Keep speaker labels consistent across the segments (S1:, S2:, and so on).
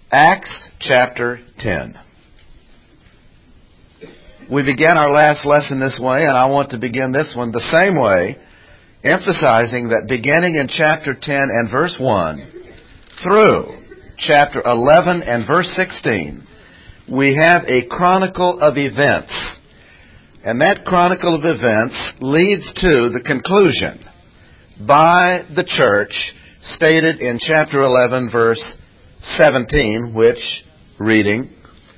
S1: Acts chapter 10. We began our last lesson this way, and I want to begin this one the same way, emphasizing that beginning in chapter 10 and verse 1 through chapter 11 and verse 16, we have a chronicle of events. And that chronicle of events leads to the conclusion by the church stated in chapter 11, verse 17, which, reading,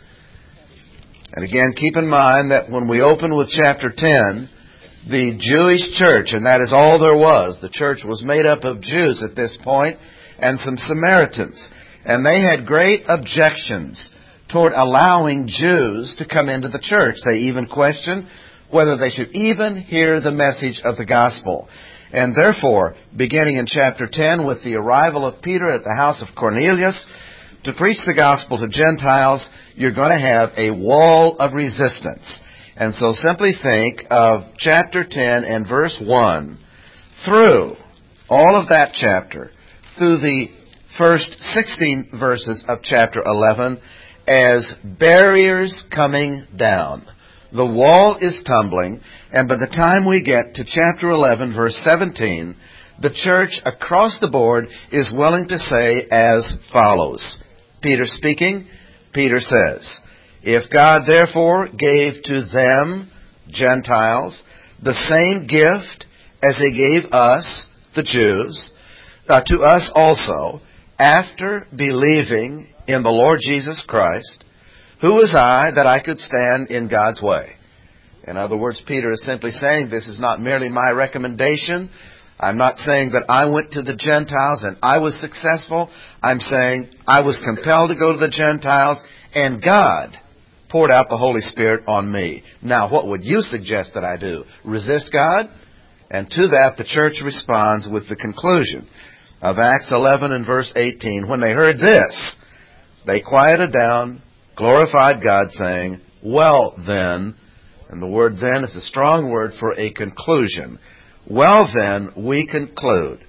S1: and again, keep in mind that when we open with chapter 10, the Jewish church, and that is all there was, the church was made up of Jews at this point and some Samaritans. And they had great objections toward allowing Jews to come into the church. They even questioned whether they should even hear the message of the gospel. And therefore, beginning in chapter 10 with the arrival of Peter at the house of Cornelius to preach the gospel to Gentiles, you're going to have a wall of resistance. And so simply think of chapter 10 and verse 1 through all of that chapter, through the first 16 verses of chapter 11, as barriers coming down. The wall is tumbling, and by the time we get to chapter 11, verse 17, the church across the board is willing to say as follows. Peter speaking, Peter says, "If God therefore gave to them, Gentiles, the same gift as He gave us, the Jews, to us also, after believing in the Lord Jesus Christ, who was I that I could stand in God's way?" In other words, Peter is simply saying, this is not merely my recommendation. I'm not saying that I went to the Gentiles and I was successful. I'm saying I was compelled to go to the Gentiles and God poured out the Holy Spirit on me. Now, what would you suggest that I do? Resist God? And to that, the church responds with the conclusion of Acts 11 and verse 18. When they heard this, they quieted down, glorified God, saying, "Well then," and the word then is a strong word for a conclusion. "Well then, we conclude,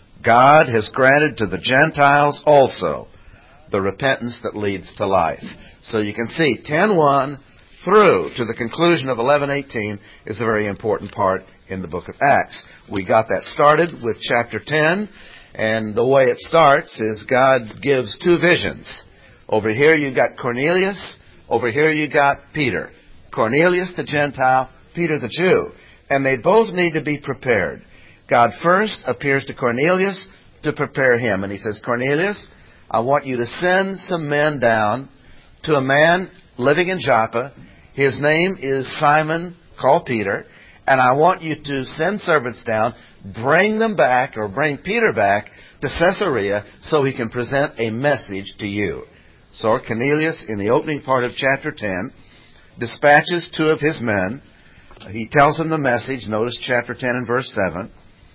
S1: God has granted to the Gentiles also the repentance that leads to life." So you can see 10:1 through to the conclusion of 11:18 is a very important part in the book of Acts. We got that started with chapter 10, and the way it starts is God gives two visions. Over here you got Cornelius, over here you got Peter. Cornelius the Gentile, Peter the Jew. And they both need to be prepared. God first appears to Cornelius to prepare him. And he says, "Cornelius, I want you to send some men down to a man living in Joppa. His name is Simon, called Peter. And I want you to send servants down, bring them back, or bring Peter back to Caesarea so he can present a message to you." So Cornelius, in the opening part of chapter 10, dispatches two of his men. He tells them the message. Notice chapter 10 and verse 7.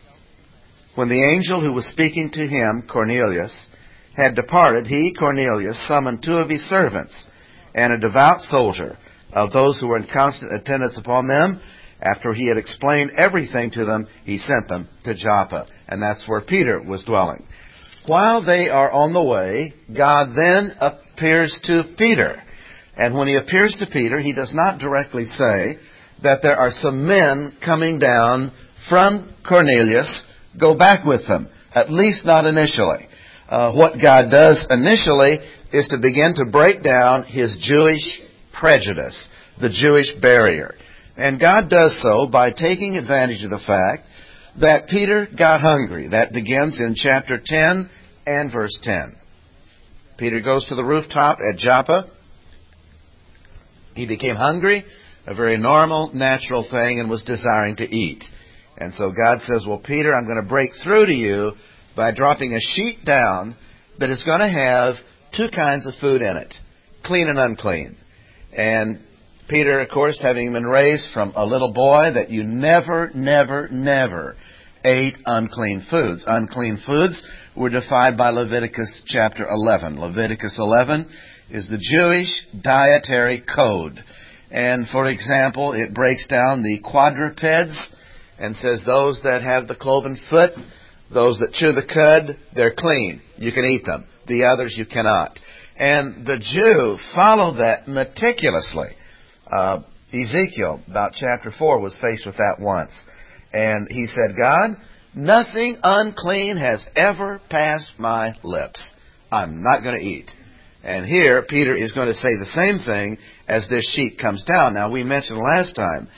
S1: When the angel who was speaking to him, Cornelius, had departed, he, Cornelius, summoned two of his servants and a devout soldier of those who were in constant attendance upon them. After he had explained everything to them, he sent them to Joppa. And that's where Peter was dwelling. While they are on the way, God then appears to Peter. And when he appears to Peter, he does not directly say that there are some men coming down from Cornelius. Go back with them. At least not initially. What God does initially is to begin to break down his Jewish prejudice, the Jewish barrier. And God does so by taking advantage of the fact that Peter got hungry. That begins in chapter 10 and verse 10. Peter goes to the rooftop at Joppa. He became hungry, a very normal, natural thing, and was desiring to eat. And so God says, "Well, Peter, I'm going to break through to you by dropping a sheet down that is going to have two kinds of food in it, clean and unclean." And Peter, of course, having been raised from a little boy that you never ate unclean foods. Unclean foods were defined by Leviticus chapter 11. Leviticus 11 is the Jewish dietary code. And, for example, it breaks down the quadrupeds and says those that have the cloven foot, those that chew the cud, they're clean. You can eat them. The others you cannot. And the Jew followed that meticulously. Ezekiel, about chapter 4, was faced with that once. And he said, God, nothing unclean has ever passed my lips. I'm not going to eat. And here, Peter is going to say the same thing as this sheet comes down. Now, we mentioned last time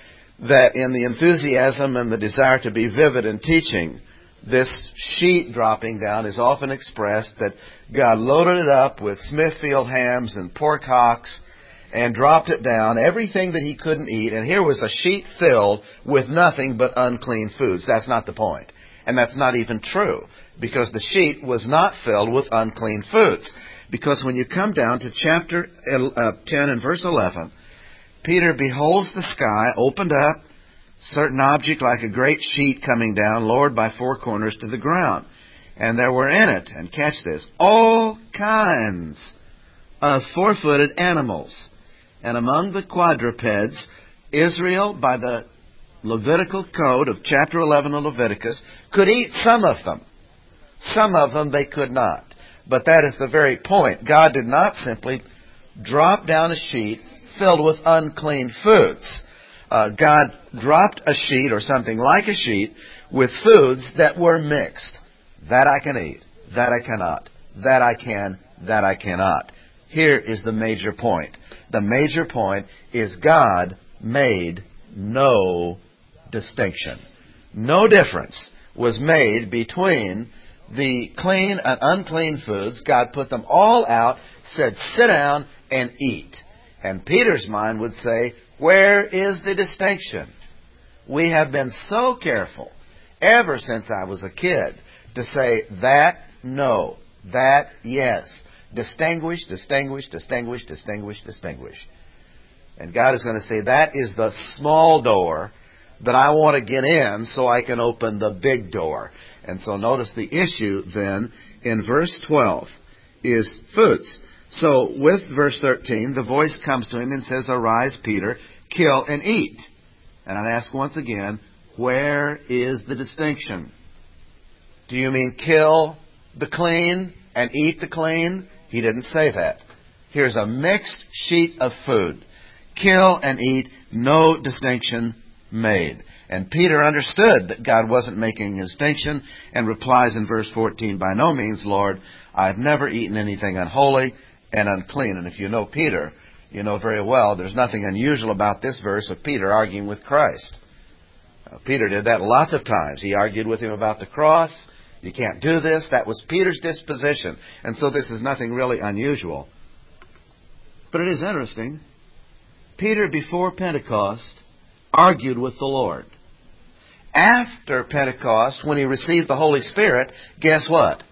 S1: that in the enthusiasm and the desire to be vivid in teaching, this sheet dropping down is often expressed that God loaded it up with Smithfield hams and pork hocks and dropped it down, everything that he couldn't eat, and here was a sheet filled with nothing but unclean foods. That's not the point. And that's not even true, because the sheet was not filled with unclean foods. Because when you come down to chapter 10 and verse 11, Peter beholds the sky opened up, certain object like a great sheet coming down, lowered by four corners to the ground. And there were in it, and catch this, all kinds of four-footed animals. And among the quadrupeds, Israel, by the Levitical code of chapter 11 of Leviticus, could eat some of them. Some of them they could not. But that is the very point. God did not simply drop down a sheet filled with unclean foods. God dropped a sheet or something like a sheet with foods that were mixed. That I can eat. That I cannot. That I can. That I cannot. Here is the major point. The major point is God made no distinction. No difference was made between the clean and unclean foods. God put them all out, said, sit down and eat. And Peter's mind would say, where is the distinction? We have been so careful, ever since I was a kid, to say that no, that yes. Distinguish, distinguish, distinguish, distinguish, distinguish. And God is going to say, that is the small door that I want to get in so I can open the big door. And so notice the issue then in verse 12 is foods. So with verse 13, the voice comes to him and says, arise, Peter, kill and eat. And I'd ask once again, where is the distinction? Do you mean kill the clean and eat the clean? He didn't say that. Here's a mixed sheet of food. Kill and eat, no distinction made. And Peter understood that God wasn't making a distinction and replies in verse 14, by no means, Lord, I've never eaten anything unholy and unclean. And if you know Peter, you know very well there's nothing unusual about this verse of Peter arguing with Christ. Peter did that lots of times. He argued with him about the cross. You can't do this. That was Peter's disposition. And so this is nothing really unusual. But it is interesting. Peter, before Pentecost, argued with the Lord. After Pentecost, when he received the Holy Spirit, guess what?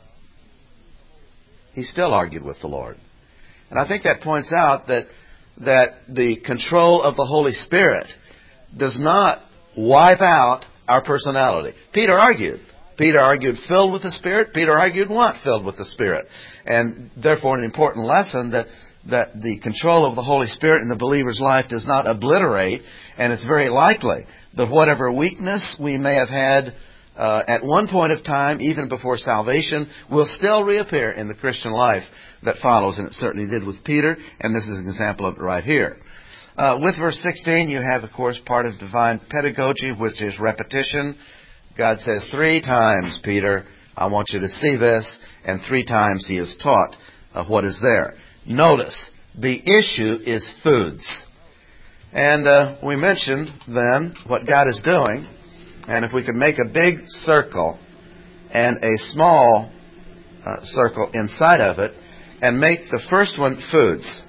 S1: He still argued with the Lord. And I think that points out that the control of the Holy Spirit does not wipe out our personality. Peter argued. Peter argued filled with the Spirit. Peter argued not filled with the Spirit. And therefore an important lesson that the control of the Holy Spirit in the believer's life does not obliterate, and it's very likely that whatever weakness we may have had at one point of time, even before salvation, will still reappear in the Christian life that follows, and it certainly did with Peter, and this is an example of it right here. With verse 16, you have, of course, part of divine pedagogy, which is repetition. God says 3 times, Peter, I want you to see this, and 3 times he is taught what is there. Notice, the issue is foods. And we mentioned then what God is doing, and if we could make a big circle and a small circle inside of it, and make the first one foods,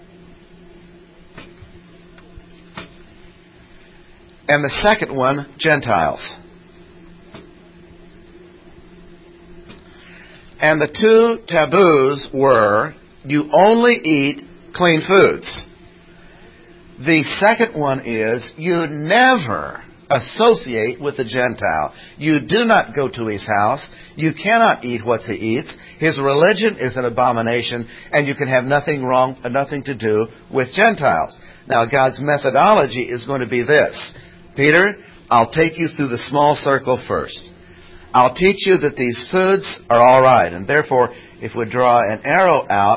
S1: and the second one Gentiles. And the 2 taboos were, you only eat clean foods. The second one is, you never associate with the Gentile. You do not go to his house. You cannot eat what he eats. His religion is an abomination, and you can have nothing to do with Gentiles. Now, God's methodology is going to be this. Peter, I'll take you through the small circle first. I'll teach you that these foods are all right, and therefore, if we draw an arrow out,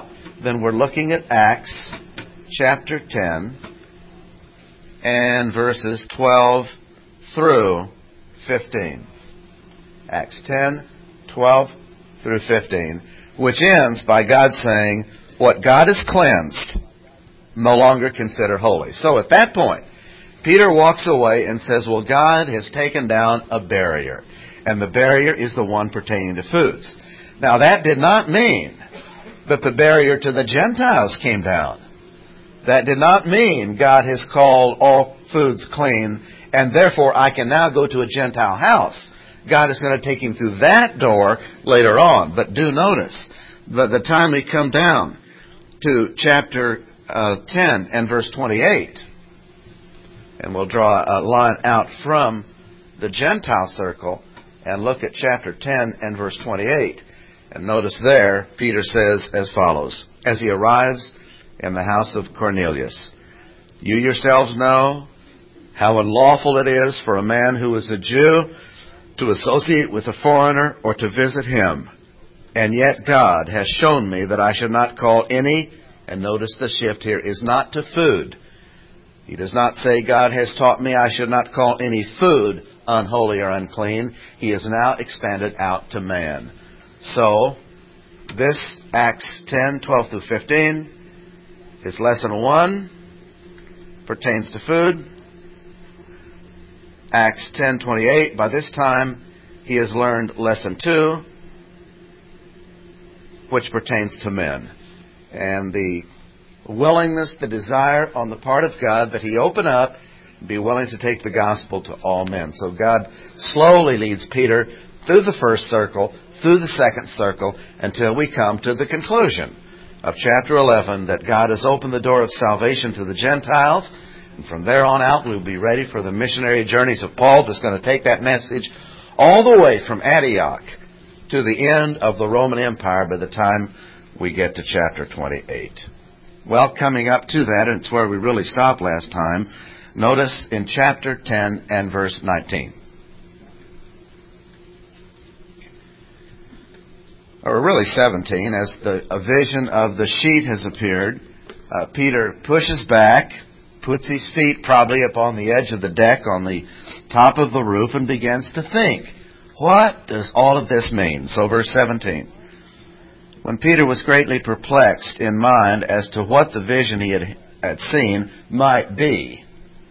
S1: then we're looking at Acts chapter 10 and verses 12 through 15. Acts 10, 12 through 15, which ends by God saying, what God has cleansed, no longer consider holy. So at that point, Peter walks away and says, well, God has taken down a barrier, and the barrier is the one pertaining to foods. Now, that did not mean that the barrier to the Gentiles came down. That did not mean God has called all foods clean, and therefore I can now go to a Gentile house. God is going to take him through that door later on. But do notice, by the time we come down to chapter 10 and verse 28, and we'll draw a line out from the Gentile circle and look at chapter 10 and verse 28. And notice there, Peter says as follows, as he arrives in the house of Cornelius, you yourselves know how unlawful it is for a man who is a Jew to associate with a foreigner or to visit him. And yet God has shown me that I should not call any, and notice the shift here, is not to food. He does not say God has taught me I should not call any food unholy or unclean. He has now expanded out to man. So, this Acts 10, 12 through 15 is lesson 1, pertains to food. Acts 10, 28, by this time he has learned lesson 2, which pertains to men. And the willingness, the desire on the part of God that he open up, be willing to take the gospel to all men. So God slowly leads Peter through the first circle, through the second circle, until we come to the conclusion of chapter 11, that God has opened the door of salvation to the Gentiles. And from there on out, we'll be ready for the missionary journeys of Paul, that's going to take that message all the way from Antioch to the end of the Roman Empire by the time we get to chapter 28. Well, coming up to that, and it's where we really stopped last time, notice in chapter 10 and verse 19. Or really 17, as a vision of the sheet has appeared, Peter pushes back, puts his feet probably upon the edge of the deck on the top of the roof, and begins to think, what does all of this mean? So verse 17. When Peter was greatly perplexed in mind as to what the vision he had seen might be.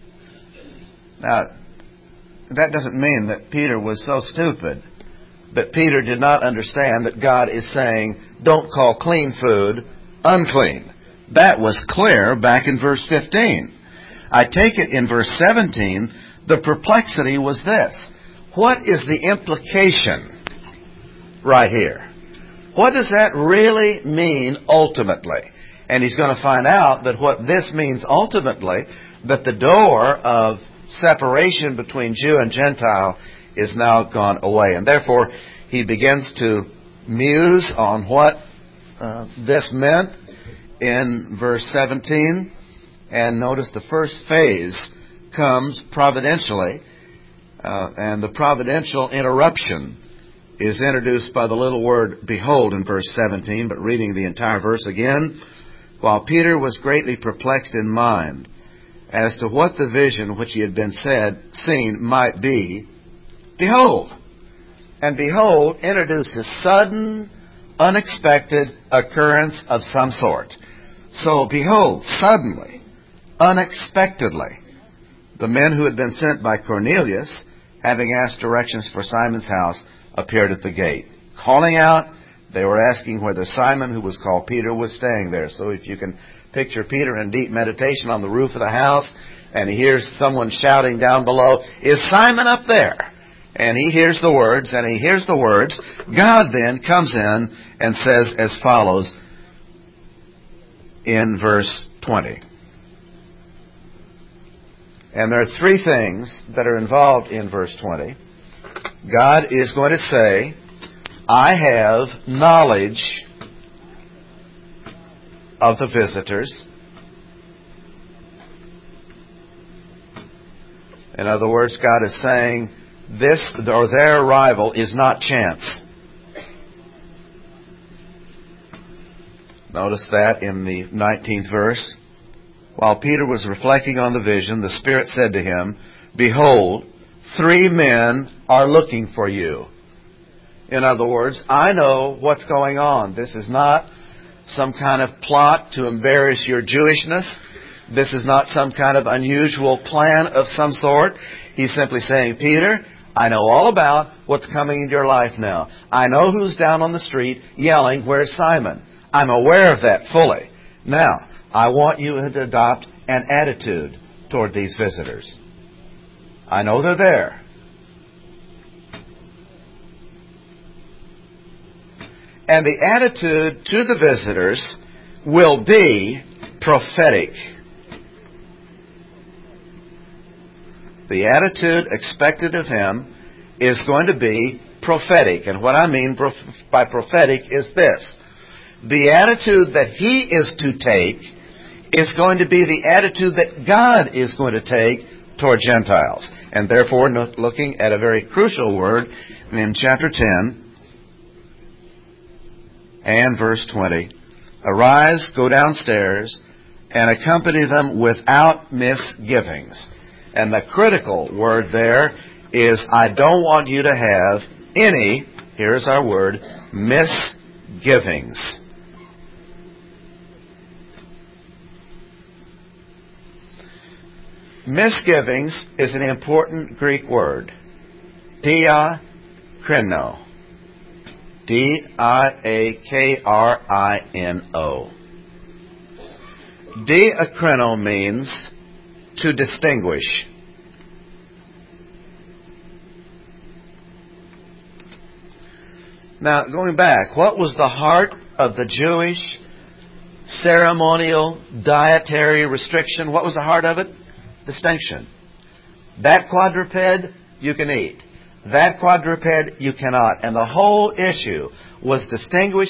S1: Now, that doesn't mean that Peter was so stupid that Peter did not understand that God is saying, don't call clean food unclean. That was clear back in verse 15. I take it in verse 17, the perplexity was this. What is the implication right here? What does that really mean ultimately? And he's going to find out that what this means ultimately, that the door of separation between Jew and Gentile is now gone away. And therefore, he begins to muse on what this meant in verse 17. And notice the first phase comes providentially. And the providential interruption is introduced by the little word behold in verse 17. But reading the entire verse again. While Peter was greatly perplexed in mind as to what the vision which he had been seen might be, behold. And behold introduces sudden, unexpected occurrence of some sort. So behold, suddenly, unexpectedly, the men who had been sent by Cornelius, having asked directions for Simon's house, appeared at the gate. Calling out, they were asking whether Simon, who was called Peter, was staying there. So if you can picture Peter in deep meditation on the roof of the house, and he hears someone shouting down below, is Simon up there? And he hears the words, God then comes in and says as follows in verse 20. And there are three things that are involved in verse 20. God is going to say, I have knowledge of the visitors. In other words, God is saying, this or their arrival is not chance. Notice that in the 19th verse. While Peter was reflecting on the vision, the Spirit said to him, "Behold, 3 men are looking for you." In other words, I know what's going on. This is not some kind of plot to embarrass your Jewishness. This is not some kind of unusual plan of some sort. He's simply saying, Peter, I know all about what's coming into your life now. I know who's down on the street yelling, "Where's Simon?" I'm aware of that fully. Now, I want you to adopt an attitude toward these visitors. I know they're there. And the attitude to the visitors will be prophetic. The attitude expected of him is going to be prophetic. And what I mean by prophetic is this. The attitude that he is to take is going to be the attitude that God is going to take toward Gentiles. And therefore, looking at a very crucial word in chapter 10 and verse 20. Arise, go downstairs, and accompany them without misgivings. And the critical word there is, I don't want you to have any, here's our word, misgivings. Misgivings is an important Greek word. Diakrino. Diakrino. Diakrino means to distinguish. Now, going back, what was the heart of the Jewish ceremonial dietary restriction? What was the heart of it? Distinction. That quadruped you can eat. That quadruped you cannot. And the whole issue was distinguish.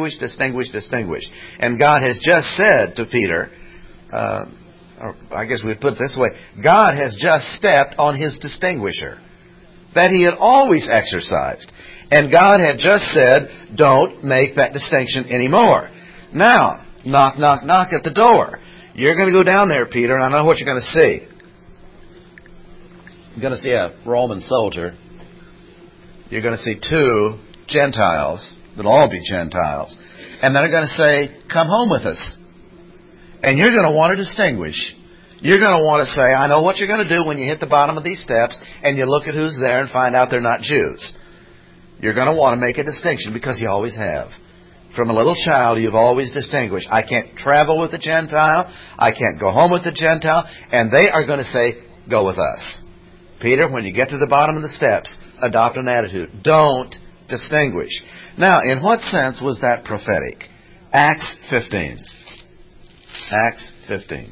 S1: And God has just said to Peter, or I guess we'd put it this way, God has just stepped on his distinguisher that he had always exercised. And God had just said, don't make that distinction anymore. Now, knock at the door. You're going to go down there, Peter, and I know what you're going to see. You're going to see a Roman soldier. You're going to see 2 Gentiles. They'll all be Gentiles. And they're going to say, come home with us. And you're going to want to distinguish. You're going to want to say, I know what you're going to do when you hit the bottom of these steps and you look at who's there and find out they're not Jews. You're going to want to make a distinction because you always have. From a little child, you've always distinguished. I can't travel with a Gentile. I can't go home with a Gentile. And they are going to say, go with us. Peter, when you get to the bottom of the steps, adopt an attitude. Don't distinguish. Now, in what sense was that prophetic? Acts 15. Acts 15.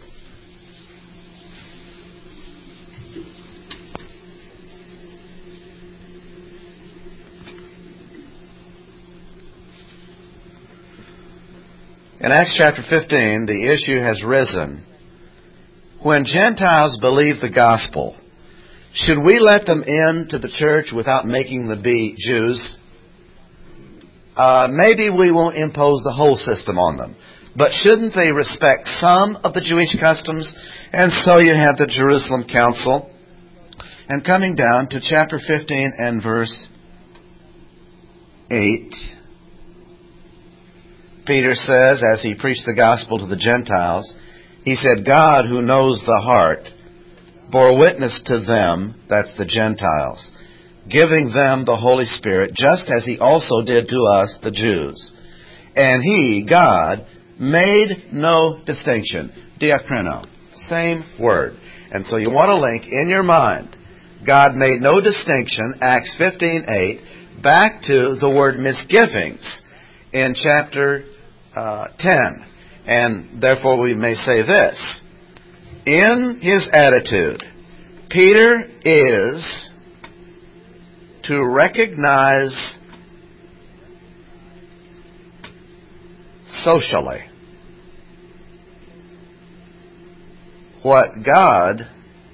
S1: In Acts chapter 15, the issue has risen. When Gentiles believe the gospel, should we let them into the church without making them be Jews? Maybe we won't impose the whole system on them. But shouldn't they respect some of the Jewish customs? And so you have the Jerusalem Council. And coming down to chapter 15 and verse 8, Peter says, as he preached the gospel to the Gentiles, he said, God, who knows the heart, bore witness to them, that's the Gentiles, giving them the Holy Spirit, just as he also did to us, the Jews. And he, God, made no distinction. Diakrino. Same word. And so you want to link in your mind, God made no distinction, Acts 15:8, back to the word misgivings in chapter 10. And therefore we may say this. In his attitude, Peter is to recognize socially what God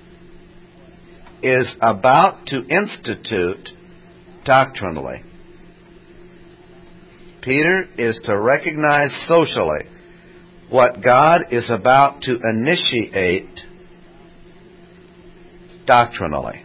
S1: is about to institute doctrinally. Peter is to recognize socially what God is about to initiate doctrinally.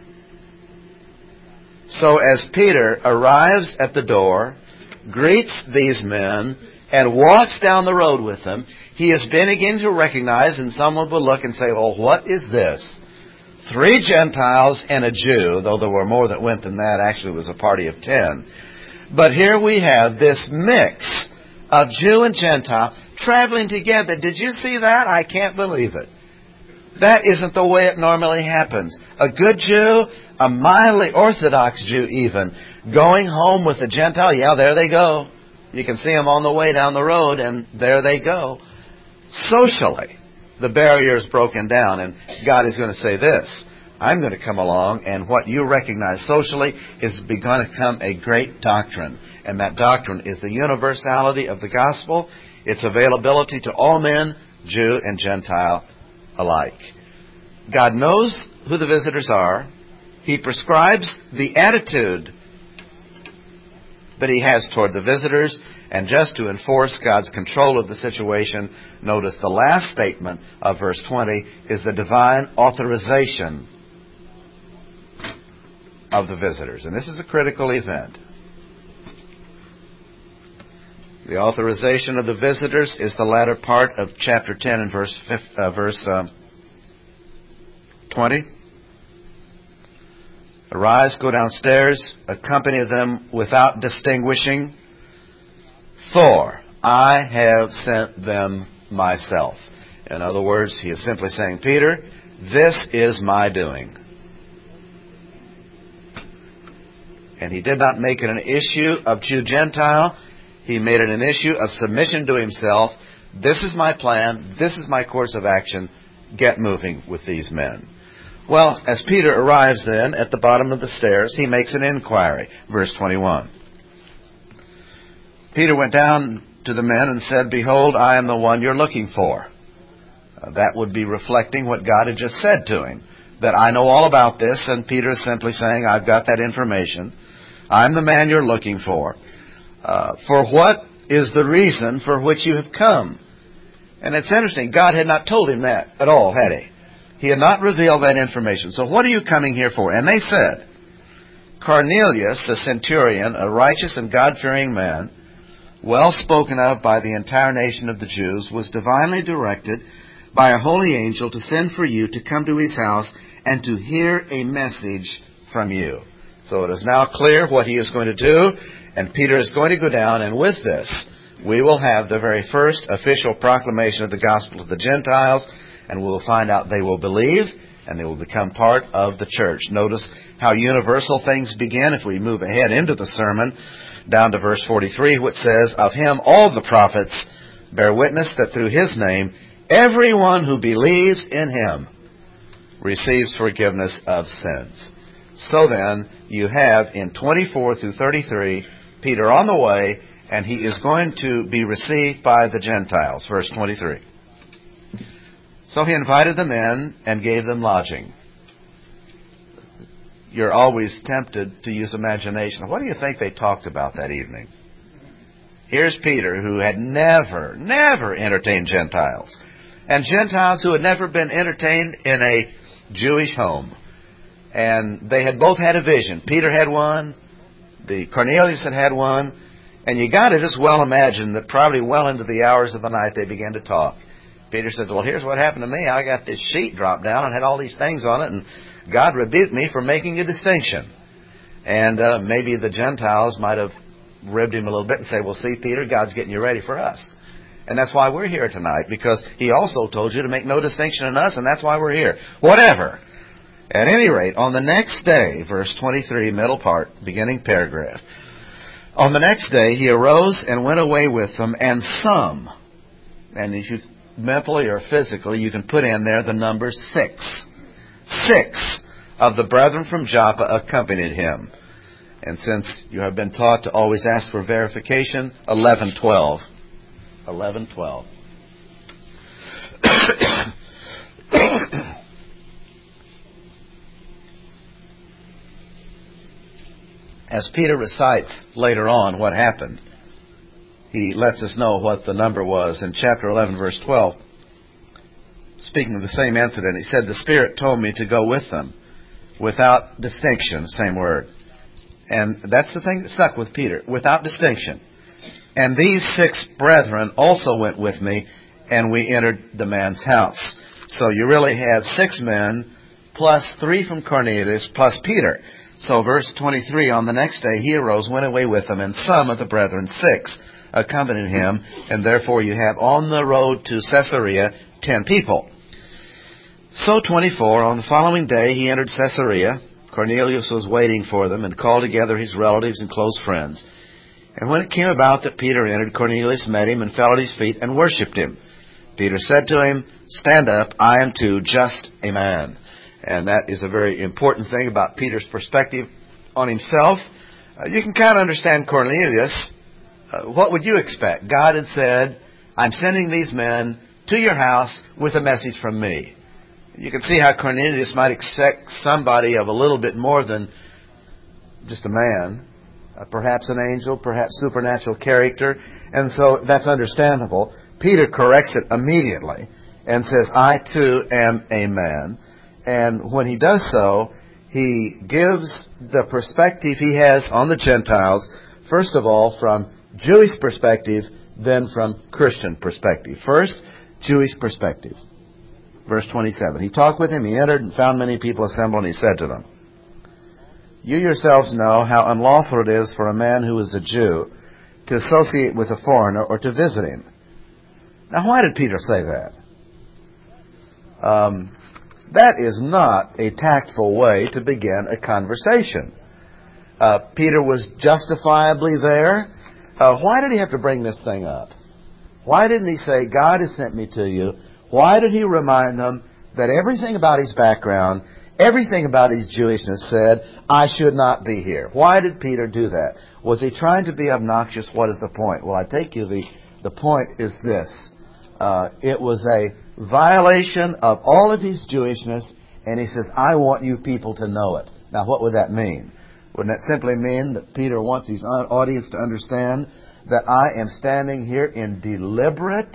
S1: So as Peter arrives at the door, greets these men, and walks down the road with them, he is beginning to recognize, and someone will look and say, well, what is this? 3 Gentiles and a Jew, though there were more that went than that. Actually, it was a party of 10. But here we have this mix of Jew and Gentile traveling together. Did you see that? I can't believe it. That isn't the way it normally happens. A good Jew, a mildly Orthodox Jew even, going home with a Gentile, yeah, there they go. You can see them on the way down the road, and there they go. Socially, the barrier is broken down, and God is going to say this: I'm going to come along, and what you recognize socially is going to become a great doctrine. And that doctrine is the universality of the gospel, its availability to all men, Jew and Gentile alike. God knows who the visitors are. He prescribes the attitude that He has toward the visitors. And just to enforce God's control of the situation, notice the last statement of verse 20 is the divine authorization of the visitors. And this is a critical event. The authorization of the visitors is the latter part of chapter 10 and verse 20. Arise, go downstairs, accompany them without distinguishing, for I have sent them myself. In other words, he is simply saying, Peter, this is my doing. And he did not make it an issue of Jew-Gentile. He made it an issue of submission to himself. This is my plan. This is my course of action. Get moving with these men. Well, as Peter arrives then at the bottom of the stairs, he makes an inquiry. Verse 21. Peter went down to the men and said, Behold, I am the one you're looking for. That would be reflecting what God had just said to him, that I know all about this, and Peter is simply saying, I've got that information. I'm the man you're looking for. For what is the reason for which you have come? And it's interesting, God had not told him that at all, had He? He had not revealed that information. So what are you coming here for? And they said, Cornelius, a centurion, a righteous and God-fearing man, well spoken of by the entire nation of the Jews, was divinely directed by a holy angel to send for you to come to his house and to hear a message from you. So it is now clear what he is going to do, and Peter is going to go down, and with this, we will have the very first official proclamation of the gospel to the Gentiles, and we will find out they will believe, and they will become part of the church. Notice how universal things begin if we move ahead into the sermon, down to verse 43, which says, Of him all the prophets bear witness that through his name everyone who believes in him receives forgiveness of sins. So then, you have in 24 through 33, Peter on the way, and he is going to be received by the Gentiles. Verse 23. So he invited them in and gave them lodging. You're always tempted to use imagination. What do you think they talked about that evening? Here's Peter, who had never entertained Gentiles. And Gentiles who had never been entertained in a Jewish home. And they had both had a vision. Peter had one. The Cornelius had one. And you got to just well imagine that probably well into the hours of the night they began to talk. Peter says, well, here's what happened to me. I got this sheet dropped down and had all these things on it, and God rebuked me for making a distinction. And maybe the Gentiles might have ribbed him a little bit and say, well, see, Peter, God's getting you ready for us. And that's why we're here tonight, because He also told you to make no distinction in us, and that's why we're here. Whatever. At any rate, on the next day, verse 23, middle part, beginning paragraph. On the next day, he arose and went away with them, and some, and if you mentally or physically, you can put in there the number 6. 6 of the brethren from Joppa accompanied him. And since you have been taught to always ask for verification, 11:12. 11:12. As Peter recites later on what happened, he lets us know what the number was in chapter 11, verse 12. Speaking of the same incident, he said, "The Spirit told me to go with them without distinction," same word. And that's the thing that stuck with Peter, without distinction. "And these 6 brethren also went with me, and we entered the man's house." So you really have 6 men, plus 3 from Cornelius, plus Peter. So verse 23, "On the next day he arose, went away with them, and some of the brethren, 6, accompanied him, and therefore you have on the road to Caesarea 10 people. So 24, on the following day he entered Caesarea. Cornelius was waiting for them and called together his relatives and close friends. And when it came about that Peter entered, Cornelius met him and fell at his feet and worshipped him. Peter said to him, "Stand up, I am too just a man." And that is a very important thing about Peter's perspective on himself. You can kind of understand Cornelius. What would you expect? God had said, "I'm sending these men to your house with a message from me." You can see how Cornelius might expect somebody of a little bit more than just a man, perhaps an angel, perhaps supernatural character, and so that's understandable. Peter corrects it immediately and says, "I too am a man." And when he does so, he gives the perspective he has on the Gentiles, first of all from Jewish perspective, then from Christian perspective. First, Jewish perspective. Verse 27, "He talked with him, he entered and found many people assembled, and he said to them, 'You yourselves know how unlawful it is for a man who is a Jew to associate with a foreigner or to visit him.'" Now, why did Peter say that? That is not a tactful way to begin a conversation. Peter was justifiably there. Why did he have to bring this thing up? Why didn't he say, "God has sent me to you"? Why did he remind them that everything about his background, everything about his Jewishness said, "I should not be here"? Why did Peter do that? Was he trying to be obnoxious? What is the point? Well, I take you the point is this. It was a violation of all of his Jewishness, and he says, "I want you people to know it." Now, what would that mean? Wouldn't that simply mean that Peter wants his audience to understand that I am standing here in deliberate,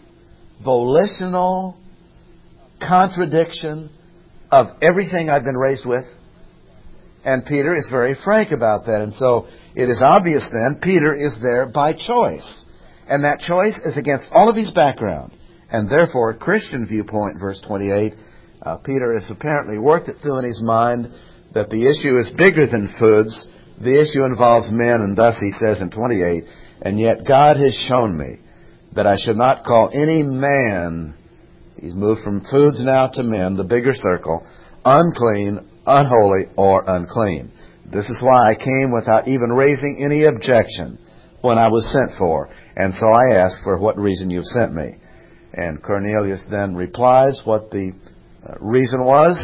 S1: volitional contradiction of everything I've been raised with? And Peter is very frank about that. And so it is obvious then Peter is there by choice. And that choice is against all of his background. And therefore, Christian viewpoint, verse 28, Peter has apparently worked it through in his mind that the issue is bigger than foods. The issue involves men, and thus he says in 28, "And yet God has shown me that I should not call any man," he's moved from foods now to men, the bigger circle, "unclean, unholy, or unclean. This is why I came without even raising any objection when I was sent for. And so I ask for what reason you've sent me." And Cornelius then replies what the reason was.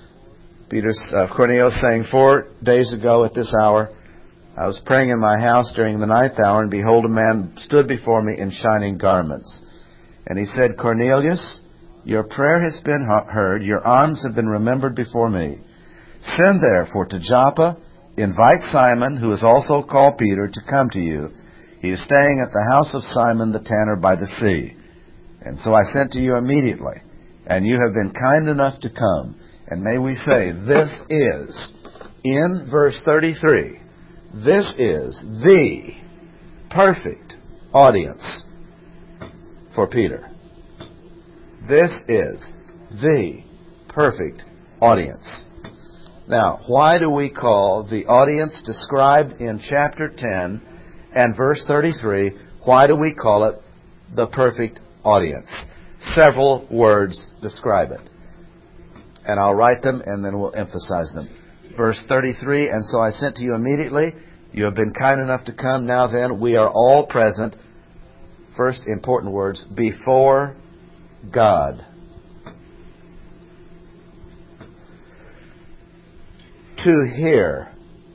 S1: Cornelius saying, "4 days ago at this hour, I was praying in my house during the 9th hour, and behold, a man stood before me in shining garments. And he said, 'Cornelius, your prayer has been heard. Your alms have been remembered before me. Send therefore to Joppa, invite Simon, who is also called Peter, to come to you. He is staying at the house of Simon the tanner by the sea.' And so I sent to you immediately, and you have been kind enough to come." And may we say, this is, in verse 33, this is the perfect audience for Peter. This is the perfect audience. Now, why do we call the audience described in chapter 10 and verse 33, why do we call it the perfect audience? Several words describe it. And I'll write them and then we'll emphasize them. Verse 33, "And so I sent to you immediately. You have been kind enough to come. Now then, we are all present." First important words, before God. To hear.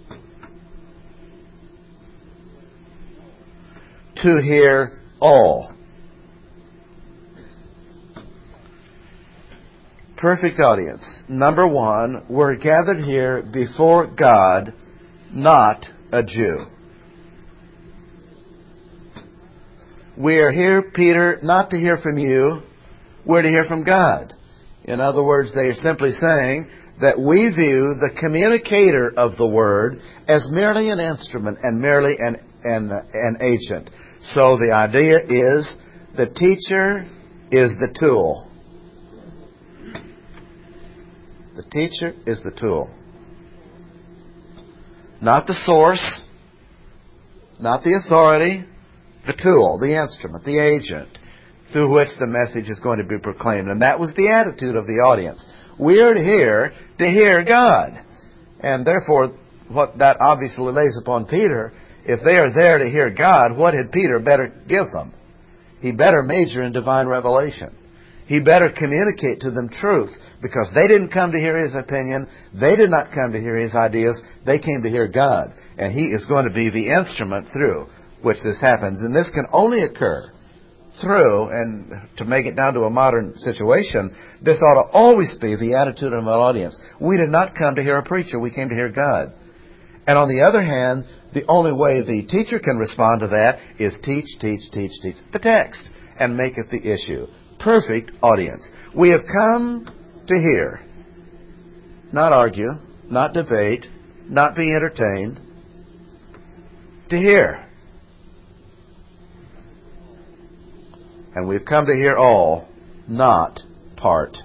S1: To hear all. Perfect audience. Number one, we're gathered here before God, not a Jew. We are here, Peter, not to hear from you. We're to hear from God. In other words, they are simply saying that we view the communicator of the Word as merely an instrument and merely an agent. So the idea is the teacher is the tool. The teacher is the tool. Not the source, not the authority, the tool, the instrument, the agent through which the message is going to be proclaimed. And that was the attitude of the audience. We are here to hear God. And therefore, what that obviously lays upon Peter, if they are there to hear God, what had Peter better give them? He better major in divine revelation. He better communicate to them truth, because they didn't come to hear his opinion. They did not come to hear his ideas. They came to hear God. And he is going to be the instrument through which this happens. And this can only occur through, and to make it down to a modern situation, this ought to always be the attitude of an audience. We did not come to hear a preacher. We came to hear God. And on the other hand, the only way the teacher can respond to that is teach the text and make it the issue. Perfect audience. We have come to hear, not argue, not debate, not be entertained, to hear. And we've come to hear all, not part.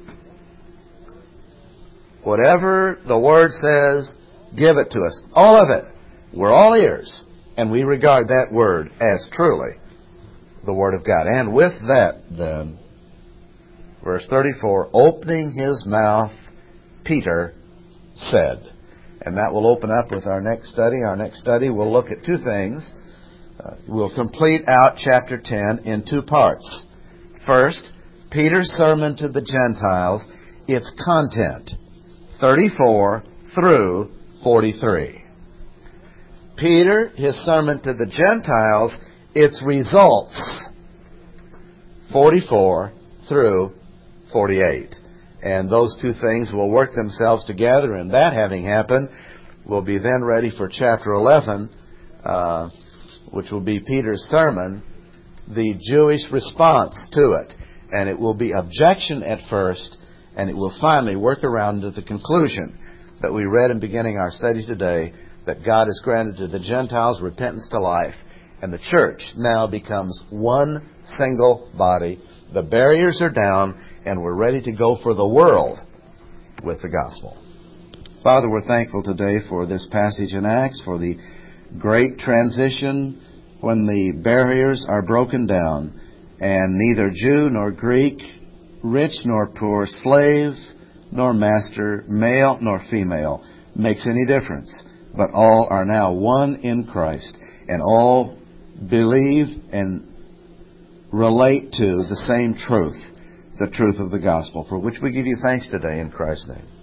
S1: Whatever the Word says, give it to us. All of it. We're all ears. And we regard that Word as truly the Word of God. And with that, then, verse 34, opening his mouth, Peter said. And that will open up with our next study. Our next study will look at two things. We'll complete out chapter 10 in two parts. First, Peter's sermon to the Gentiles, its content, 34 through 43. Peter, his sermon to the Gentiles, its results, 44 through 48. And those two things will work themselves together, and that having happened, we'll be then ready for chapter 11, which will be Peter's sermon, the Jewish response to it. And it will be objection at first, and it will finally work around to the conclusion that we read in beginning our study today, that God has granted to the Gentiles repentance to life, and the church now becomes one single body. The barriers are down, and we're ready to go for the world with the gospel. Father, we're thankful today for this passage in Acts, for the great transition when the barriers are broken down, and neither Jew nor Greek, rich nor poor, slave nor master, male nor female, makes any difference, but all are now one in Christ, and all believe and relate to the same truth, the truth of the gospel, for which we give you thanks today in Christ's name.